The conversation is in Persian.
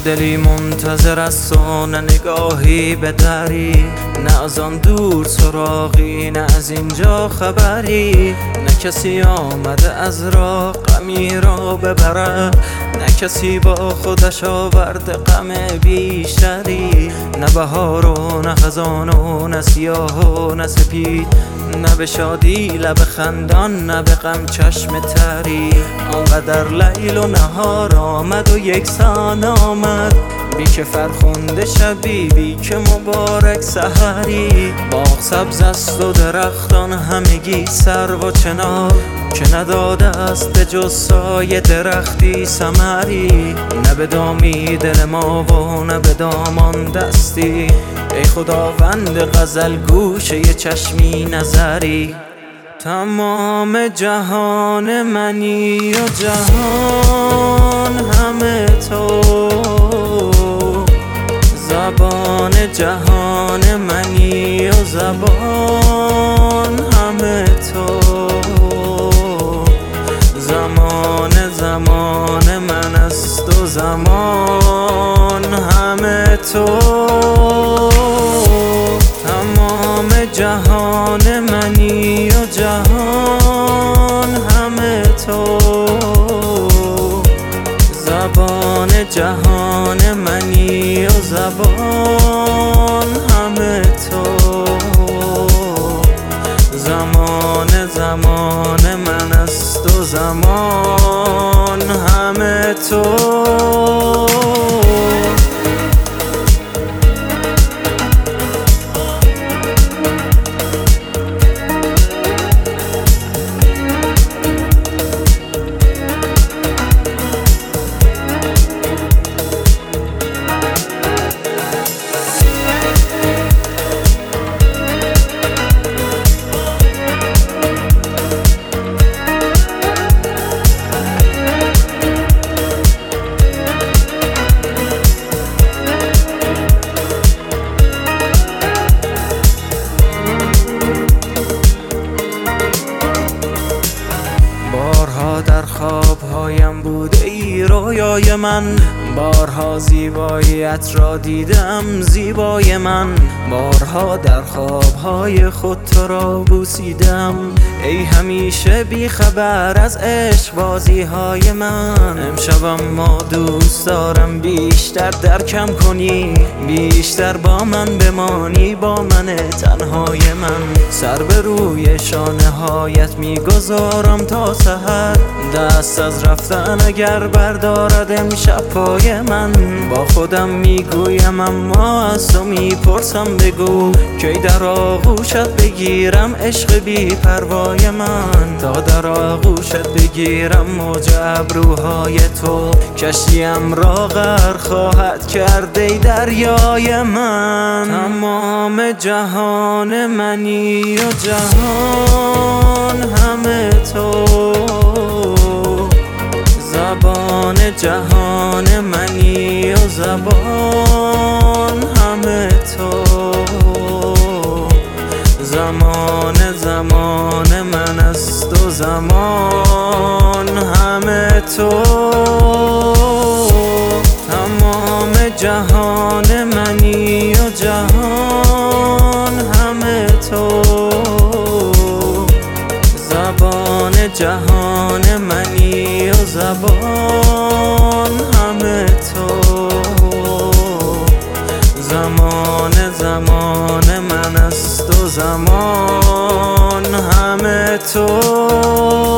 دلی منتظر است و نه نگاهی به دری، نه از آن دور سراغی، نه از اینجا خبری. نه کسی آمده از راه غمی را ببرد، نه کسی با خودش آورده غم بیشتری. نه بهار و نه خزان و نه سیاه و نه سپید، نه به شادی لب خندان، نه به غم چشم تری. آنقدر لیل و نهار آمد و یکسان آمد، بی که فرخنده شبی، بی که مبارک سحری. باغ سبز است و درختان همگی سرو و چنار، که نداده است به جز سایه درختی ثمری. نه به دامی دل ما و نه به دامان دستی، ای خداوند غزل گوشه ی چشمی نظری. تمام جهان منی و جهان همه تو، زبان جهان منی و زبان همه تو. زمان من است و زمان همه تو. تمام جهان منی و جهان همه تو، زبان جهان منی و زبان همه تو. زمان من است و زمان همه تو. بارها در خوابهایم بوده ای رویای من، بارها زیباییت را دیدم زیبای من. بارها در خوابهای خود تو را بوسیدم، ای همیشه بی خبر از عشق بازیهای من. امشبم ما دوست دارم بیشتر درکم کنی، بیشتر با من بمانی، با من تنهای من. سر به روی شانه هایت میگذارم تا سحر، دست از رفتن اگر بردارد امشب پای من. با خودم میگویم اما از تو میپرسم بگو، کی در آغوشت بگیرم عشق بی پروای من. تا در آغوشت بگیرم موج ابروهای تو، کشتیم را غرق خواهد کرد ای دریای من. تمام جهان منی و جهان همه تو، زبان جهان منی و زبان همه تو. زمان من است و زمان همه تو. تمام جهان منی و جهان همه تو، زبان جهان منی و زبان همه تو. زمان من است و زمان همه تو.